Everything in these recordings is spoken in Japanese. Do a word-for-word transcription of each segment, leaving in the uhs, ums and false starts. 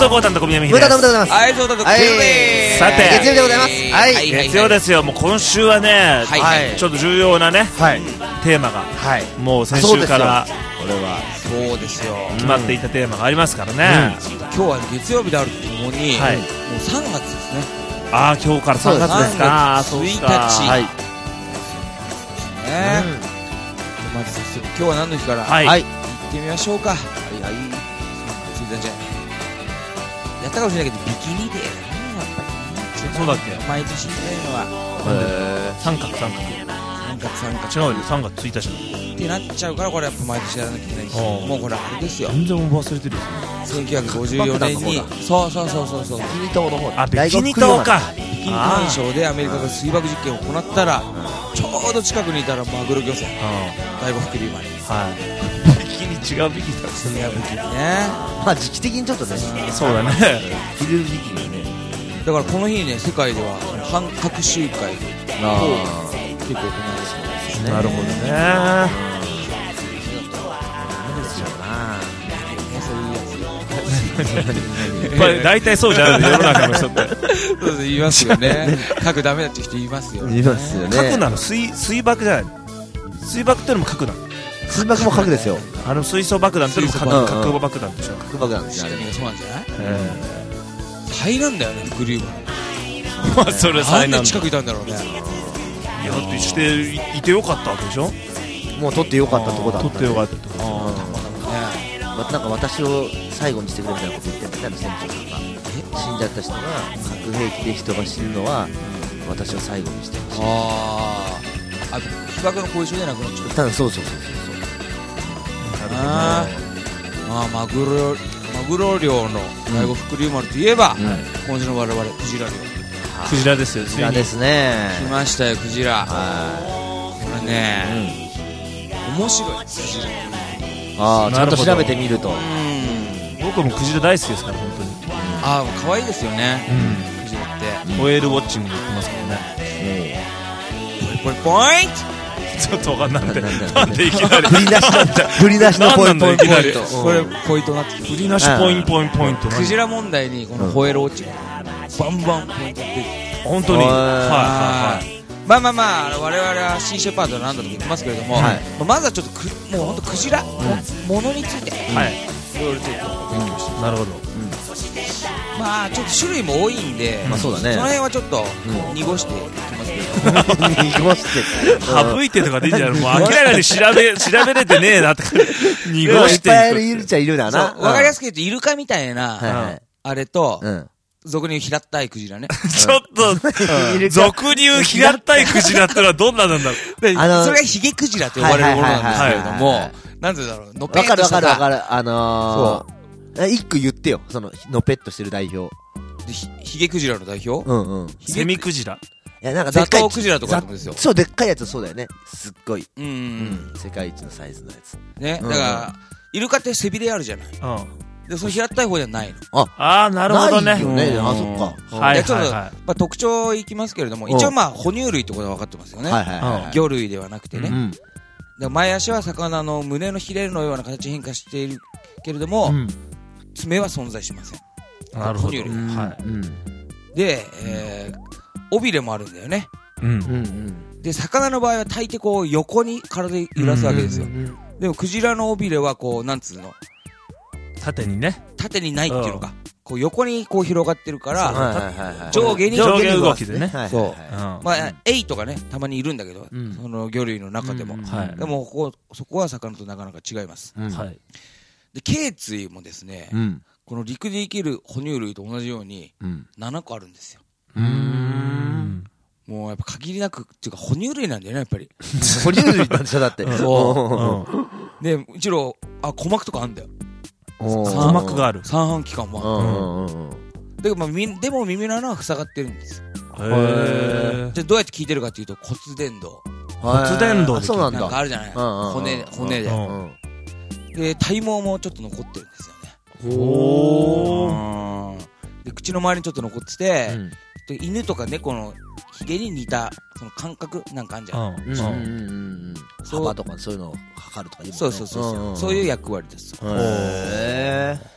藤浩太の小宮山ムタタムタでございます。 はい、そうだと、 はいさて月曜日でございます。はい、 はい月曜ですよ。もう今週はね、 はいはいちょっと重要なねはいテーマがはいもう先週からこれはそうですよ。 決まっていたテーマがありますからね、 今日は月曜日であるとともに、 はいもうさんがつですね。 ああ今日からさんがつですか。 そうですそうかついたちはいね。まず早速今日は何の日から行はい、 はいってみましょうか。はいはい。ついたち。やったかもしれないけどビキニデーだね、やっぱり。 そうだっけ。 毎年みたいのは三角三角三角三角違うよさんがつついたちってなっちゃうから、これやっぱ毎年やらなきゃいけないし、 おうもうこれあれですよ。 全然忘れてるよ。 せんきゅうひゃくごじゅうよねんにそうそうそうそうそうビキニ島の方あビキニ島か。 ビキニ干渉でアメリカが水爆実験を行ったら、ちょうど近くにいたらマグロ漁船第五福竜丸です。 はいビキニ違うビキニだ。 水爆ビキニね。 まあ時期的にちょっとねそうだね。 昼時期にねだからこの日にね、世界では反核集会をあ結構行われそうですね。 なるほどね。 あですよなそういうやこれ大体そうじゃん世の中の人って。 つそうそう言いますよね。核ダメだって人言いますよね。 言いますよね核なの水水爆じゃない。水爆ってのも核なの。 水爆も核ですよあの水素爆弾ってのも核水素爆弾核爆弾でしょ。 核爆弾ですねあれそうなんじゃない？ え肺なんだよね、福竜丸。 えまあそれなんで災難だ。 近くいたんだろうね。 いやだってしていてよかったわけでしょ。 もう取ってよかったとこだった取ってよかったとこ。 わなんか私を最後にしてくれみたいなこと言ってたみたいな船長さんが死んじゃった人が核兵器で人が死ぬのは私を最後にしてほしいあーあ、被爆の後遺症じゃなくなっちゃう。 ただそうそうそうあーあー、マグロマグロ漁の第五福竜丸といえば、 そうそう今週の我々クジラ漁クジラですよ。 こちらですね来ましたよ、クジラ。 はこれね、面白いクジラ。 ああちゃんとなるほど調べてみるとうん僕もクジラ大好きですから本当に。 ああ、可愛いですよね、 うクジラって。 ん。ホエールウォッチング言ってますからね。 ポイポイポインちょっとわかんないんで。 なんだなんでいきなり。 振り出しの振り出しのポイントなんなんだいきなりト、これポイントになって振りなしポイントポイントポイント。 クジラ問題にこのホエールウォッチング、バンバンポイントって本当に。 はいはいはいまあまあまあ、あの我々はシーシェパートなんだとか言ってますけれども、 はいまずはちょっとくもう本当クジラ、もものについてはい。はい。 いろいろと勉強して、 なるほど。 まあちょっと種類も多いんで、 まあそうだねその辺はちょっとうん濁していきますけど、 濁して省いてとかでいいんじゃない。もう明らかに調べ調べれてねえなって濁いしてっぱいいるいく。 いるっちゃいるだなそうわかりやすすく言うとイルカみたいはいなはいあれと、 うん俗に言う平ったいクジラね。 ちょっといるか俗に言う平ったいクジラってのはどんななんだろう。 であのそれがヒゲクジラと呼ばれるものなんですけれどはいはいはいもはい、 なんてだろう、のぺわかるわっとしたさかるわかるあのーえ一句言ってよそののペットしてる代表でひヒゲクジラの代表、 うんうんいセミクジラ。 やなんかでっザかいトウクジラとかってことですよ。 そうでっかいやつそうだよねすっごいうんううんん世界一のサイズのやつね、 うんだからイルカって背びれあるじゃない。 うん。 でその平ったい方じゃないの。 ああなるほどね。 ないよねうんあそっかはいでちょっとはいはまあ、特徴いきますけれども、 うん一応まあ哺乳類ってことは分かってますよね、 はいはいはい魚類ではなくてね、 うんで前足は魚の胸のヒレのような形に変化しているけれども、 い。うん。 爪は存在しません。 なるほど。 哺乳類はい。 うんで、えー、尾びれもあるんだよね。 うん。 うんうんで魚の場合は大抵こう横に体揺らすわけですよ、 うんでもクジラの尾びれはこうなんつうの縦にね。 縦にないっていうのか、こう横にこう広がってるから、 はいはいはいはい上下に上下動きでね。 そうはいはいはいうん。 まあ、エイとかねたまにいるんだけど、 うんその魚類の中でも、 うんはいでもここそこは魚となかなか違います。 うんはい。 で頸椎もですね、 うんこの陸で生きる哺乳類と同じようにうんななこあるんですよ。 うーんもうやっぱ限りなくっていうか哺乳類なんだよねやっぱり。 哺乳類なんでしょだってそうで一応あ鼓膜とかあんだよ。 鼓鼓膜がある。 三半規管もある。 うんうんうんでまあみでも耳の穴は塞がってるんですよ。 へえ。 じゃあどうやって聞いてるかっていうと骨伝導骨伝導であそうなんなんかだあるじゃない、 うんうんうん骨骨で、 うんうんで体毛もちょっと残ってるんですよね。 おー。 うんで口の周りにちょっと残ってて、 うんで犬とか猫のヒゲに似たその感覚なんかあんじゃん、 うん。 うんうんうんそう幅とかそういうのを測るとか言うもんねそうそうそうそう、 んんそういう役割です。 へ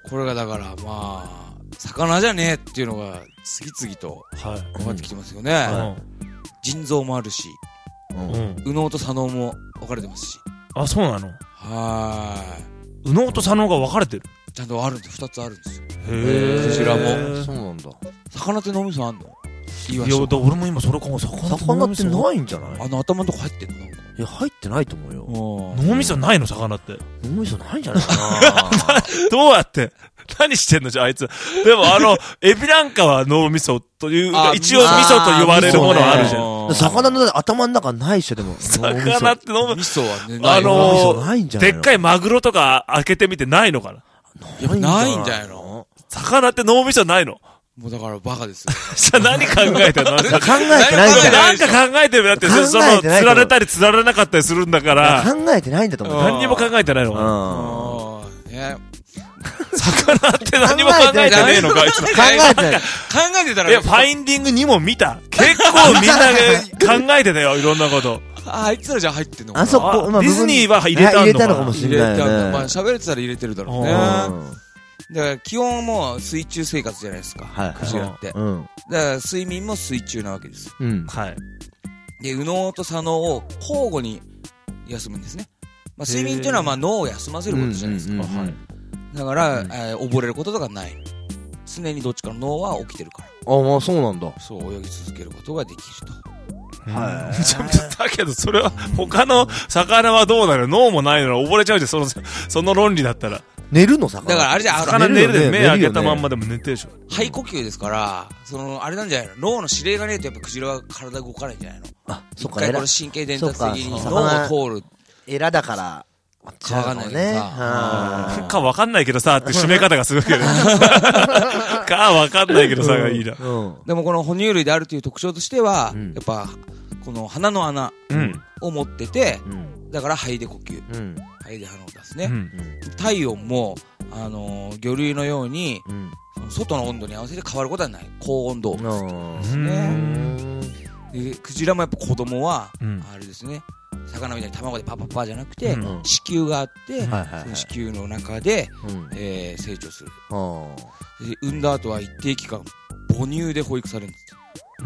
これがだからまあ魚じゃねえっていうのが次々と分かってきてますよね、 はい、 腎臓もあるし、 うん、 右脳と左脳も分かれてますし。 あ、そうなの。 はーい、右脳と左脳が分かれてる。 ちゃんとあるんでふたつあるんですよ。 へえ。 クジラもそうなんだ。 魚って脳みそあんの？ いや、俺も今それかも。 魚ってないんじゃない？ あの頭のとこ入ってんの？なんかいや、入ってないと思うよ。 脳みそないの魚って。 脳みそないんじゃないかな。 どうやって何してんのじゃあ、あいつ。でもあの、エビなんかは脳みそというか、一応味噌と呼ばれるものはあるじゃん。 魚の頭の中ないっしょ、でも。 魚って脳みそはね、 あのー、 でっかいマグロとか開けてみてないのかな。 ないんじゃないの？ 魚って脳みそないの？ もうだからバカですよ。 じゃあ何考えてんの？考えてないんだ。 なんか考えてるだって、その、釣られたり釣られなかったりするんだから。 考えてないんだと思う。 何にも考えてないの。 うん。ね。 魚って何も考えてねえのか、あいつ。考えてない。考えてたら。 いや、ファインディングにも見た。結構みんな考えてたよ、いろんなこと。 あ、あいつらじゃ入ってんのかな。 あそこ、 ディズニーは入れたのかな。 入れたのかもしれない。 まあ喋れてたら入れてるだろうね。だから基本も水中生活じゃないですか、はい、クジラって、うん、だから睡眠も水中なわけです、うん、はい。で右脳と左脳を交互に休むんですね、まあ、睡眠っていうのはまあ脳を休ませることじゃないですか、だから、うん、えー、溺れることとかない、常にどっちかの脳は起きてるから、 ああ、まあそうなんだ、 そう泳ぎ続けることができると。 はい。ちょっとだけどそれは他の魚はどうなる？脳もないのに溺れちゃうじゃん、そのその論理だったら。 寝るの魚だからあれじゃ魚寝るで目開けたまんまでも寝てるでしょ。 肺呼吸ですから、そのあれなんじゃないの、脳の指令がねえとやっぱクジラは体動かないんじゃないの。あ、そっか。一回この神経伝達的に脳を通る。 エラだからかわかんないね。 かわかんないけどさって締め方がすごいけど。かわかんないけどさがいいな。 でもこの哺乳類であるという特徴としては、やっぱこの鼻の穴を持ってて、だから肺で呼吸。肺で鼻を出すね、うん、体温も、あのー、魚類のように、うん、外の温度に合わせて変わることはない、高温動物ですね。でクジラもやっぱ子供は、うん、あれですね、魚みたいに卵でパパパじゃなくて、うん、子宮があって、うん、その子宮の中で、うんえー、成長する、で産んだ後は一定期間母乳で保育されるんです。うん、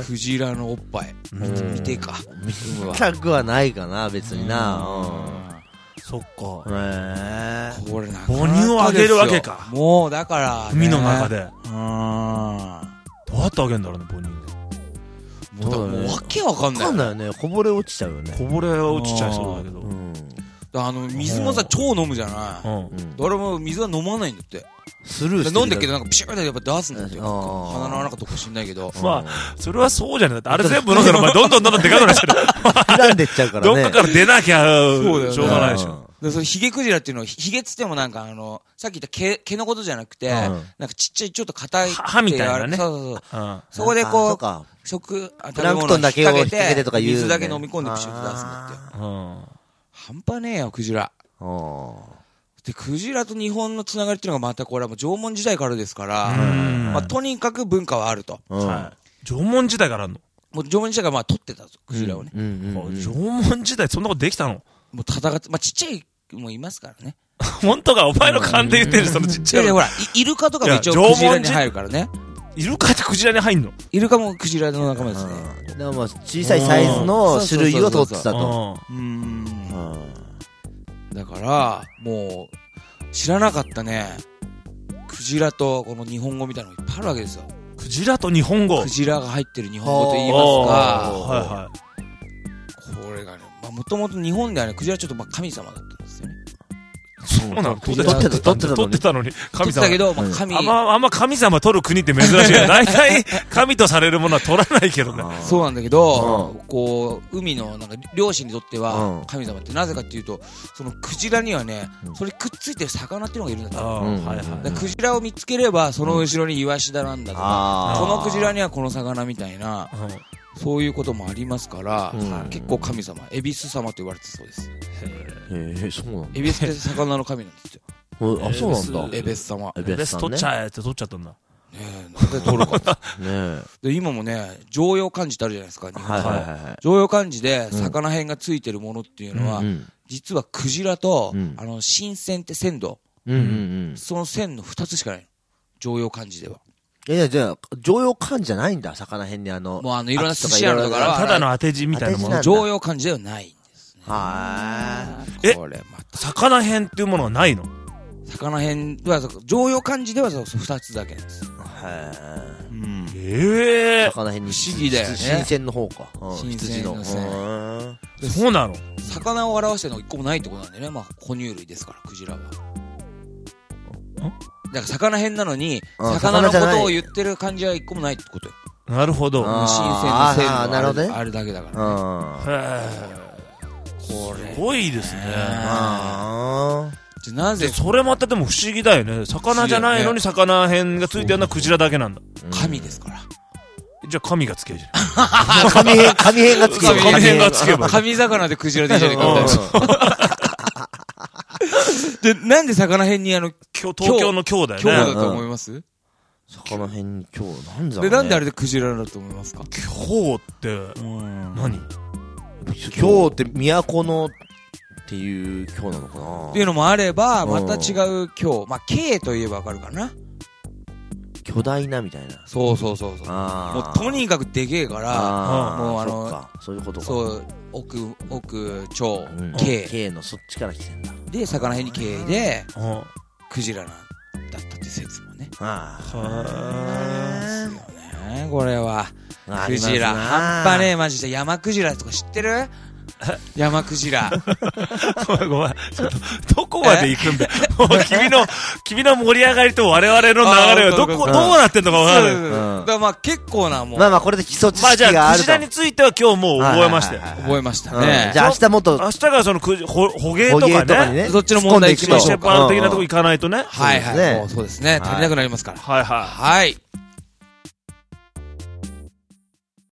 クジラのおっぱい見てか見たくはないかな別にな、うん、 そっか、 へー、これな母乳をあげるわけか、 もうだから、ね、 海の中で、 うん、 どうやってあげるんだろうね母乳で。 もうだ、もうわけわかんない、 わかんないよね、こぼれ落ちちゃうよね、 こぼれ落ちちゃいそうだけど、うん、 あの水もさ超飲むじゃない、うん、誰も水は飲まないんだって、 スルーして飲んでっけどなんかピシューってやっぱ出すんだってよ、鼻の穴かとか知んないけど、 まあそれはそうじゃない、あれ全部飲んだらお前どんどんどんどんでかくなっちゃう膨んでっちゃうからね、 どっかから出なきゃしょうがないでしょ。 でそれヒゲクジラっていうのは、ヒゲっつってもなんかあのさっき言った毛毛のことじゃなくて、うん、なんかちっちゃいちょっと硬い歯みたいなね、 そうそうそう、うん、そこでこう食食べ物を引っ掛けて水だけ飲み込んでピシュッと出すんだってよ、うん、半端ねえよクジラ。でクジラと日本のつながりっていうのがまたこれはもう縄文時代からですから、まあ、とにかく文化はあると、 はい、縄文時代からあるの。 もう縄文時代からまあ取ってたぞクジラをね、 縄文時代そんなことできたの。 もう戦って、まあ、ちっちゃいもいますからね。 本当か、お前の勘で言ってる、そのちっちゃいの。 いやほら、イルカとかも一応クジラに入るからね。 イルカってクジラに入んの？ イルカもクジラの仲間ですね。 でもまあ小さいサイズの種類を取ってたと。 うん。だからもう知らなかったね。クジラとこの日本語みたいなのいっぱいあるわけですよ。 クジラと日本語。 クジラが入ってる日本語と言いますが、はいはい。これがね、まあもともと日本ではね、クジラちょっとまあ神様だったんですよね。 そうなの？取ってた、取ってた、取ってたのに。神様。 取ってたけど、まあ神。 あんま、あんま神様取る国って珍しいよ。大体神とされるものは取らないけどね。 そうなんだけど、こう、海のなんか漁師にとっては神様ってなぜかっていうと、そのクジラにはね、それくっついてる魚っていうのがいるんだと。はいはい。クジラを見つければ、その後ろにイワシだなんだとか、このクジラにはこの魚みたいな、そういうこともありますから、結構神様、エビス様と言われてそうです。 へえ、そうなんだ。 エビスって魚の神なんですよ。 あ、そうなんだ。 エベス様。 エベス取っちゃえって取っちゃったんだ。ねえ、なんで取るか。ねえ。で、今もね、常用漢字ってあるじゃないですか、日本語。常用漢字で魚辺がついてるものっていうのは、実はクジラと、あの、新鮮って鮮度うんうんうん。 その線の二つしかないの。常用漢字では。 いや、じゃあ、常用漢字じゃないんだ、魚辺にあの。 もうあの、いろんな寿司屋のとかは、 ただの当て字みたいなもの。 常用漢字ではないんですね。 はーい。これまた。 魚辺っていうものはないの？ 魚辺は、常用漢字では二つだけなんです。 へー。 うん。 ええ。 魚辺に。 不思議だよね。 新鮮の方か。 新鮮の線。 そうなの？ 魚を表してるのが一個もないってことなんだよね。まあ、哺乳類ですから、クジラは。だから魚辺なのに、魚のことを言ってる感じは一個もないってことよ。 なるほど。 新鮮な線のあれ、あれだけだから、ね。 これ。すごいですね。 じゃなぜそれまたでも不思議だよね。魚じゃないのに魚辺がついてるのはクジラだけなんだ。 神ですから。 じゃあ神がつけるじゃん。神辺、神辺がつける。 神辺がつけば。 神魚でクジラでいいじゃねえか。で、なんで魚辺にあの、 東京の京だよね。 京だと思います？ 魚辺に京、なんだろうね。 で、なんであれでクジラだと思いますか？ 京って、何？ 京って都のっていう京なのかなっていうのもあれば、また違う京。まあ、京と言えばわかるかな。 巨大なみたいな。 そうそうそうそう。もうとにかくでけえから、もうあの、 そういうことか。 そう、奥、奥、超、 京。京のそっちから来てんだ。 で、魚辺に京で、クジラなんだったって説もね。 ああ。ですよね、これは。クジラ、半端ねえ、マジで。山クジラとか知ってる？山クジラ。 ごめんごめん。ちょっと、どこまで行くんだよ。君の、君の盛り上がりと我々の流れはどこ、どうなってんのか分かる。 だからまあ結構なもう。 まあまあこれで基礎知識があると。 まあじゃあ、クジラについては今日もう覚えましたよ。 覚えましたね。 じゃあ明日もっと。 明日からそのクジ、ほ、捕鯨とかね。 そっちの問題行きましょう。 シェパー的なとこ行かないとね。 はいはい。そうですね。足りなくなりますから。 はいはい。 はい。